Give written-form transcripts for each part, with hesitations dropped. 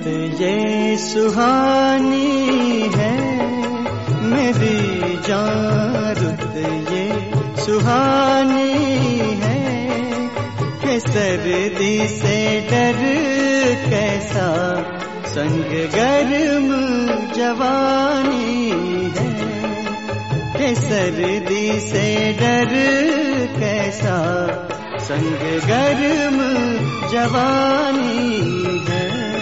रुत ये सुहानी है मेरी जान, रुत ये सुहानी है कि सर्दी से डर कैसा संग गर्म जवानी है, कि सर्दी से डर कैसा संग गर्म जवानी है।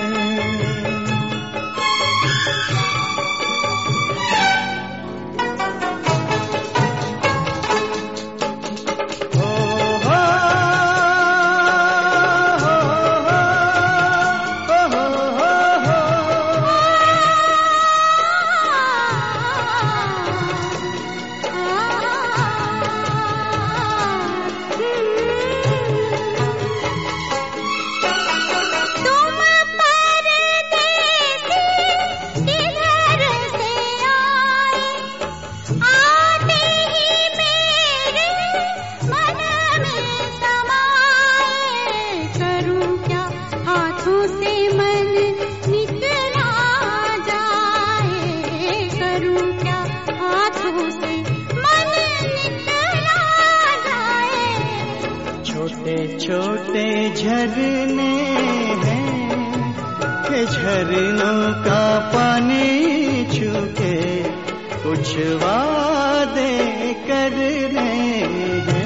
छोटे झरने हैं कि झरनों का पानी छूके कुछ वादे करने हैं।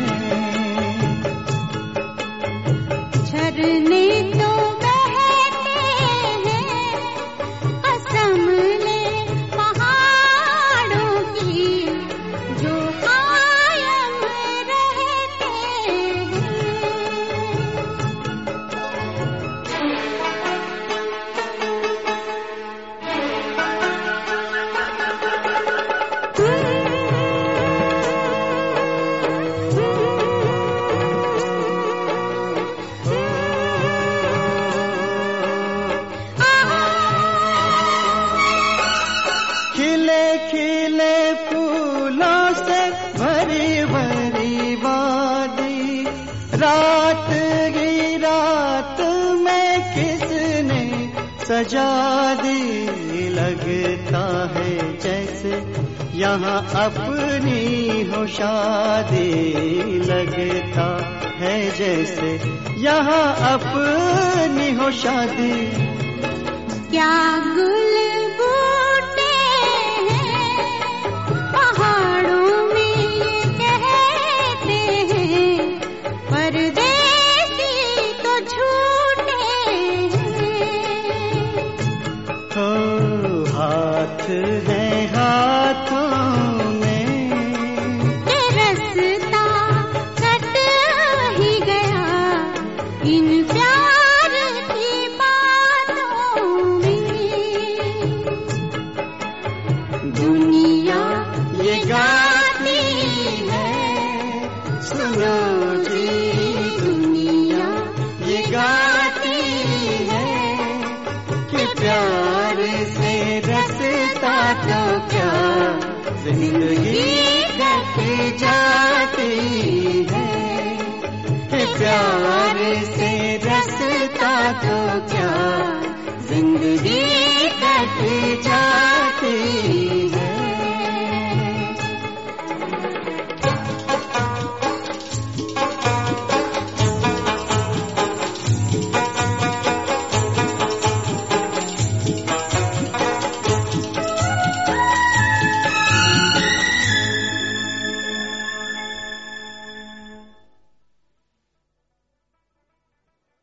झरने तो बहते हैं कसम ले पहाड़ों की, जो कायम रहते हैं। खिले खिले फूलों से भरी भरी वादी, रात की रात में किसने सजा दी, लगता है जैसे यहाँ अपनी हो शादी, लगता है जैसे यहाँ अपनी हो शादी। क्या गुल बूटे हैं पहाड़ों में ये कहते हैं, परदेसी तो झूठे हैं। हो हाथ है हाथों में ये रास्ता कट ही गया इन प्यार की बातों में। दुनिया ये गाती है, सुनो जी दुनिया ये गाती है कि प्यार से रसता तो क्या जिंदगी कट जाती है, कि प्यार से रसता तो क्या जिंदगी कट जाती